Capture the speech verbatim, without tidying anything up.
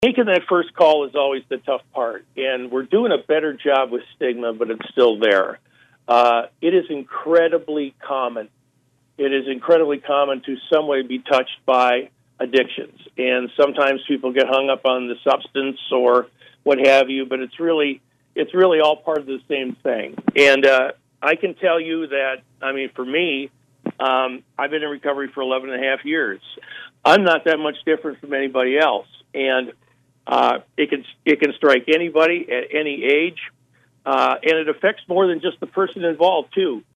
Making that first call is always the tough part, and we're doing a better job with stigma, but it's still there. Uh, it is incredibly common. It is incredibly common to some way be touched by addictions, and sometimes people get hung up on the substance or what have you, but it's really it's really all part of the same thing. And uh, I can tell you that, I mean, for me, um, I've been in recovery for eleven and a half years. I'm not that much different from anybody else, and Uh, it can it can strike anybody at any age, uh, and it affects more than just the person involved, too.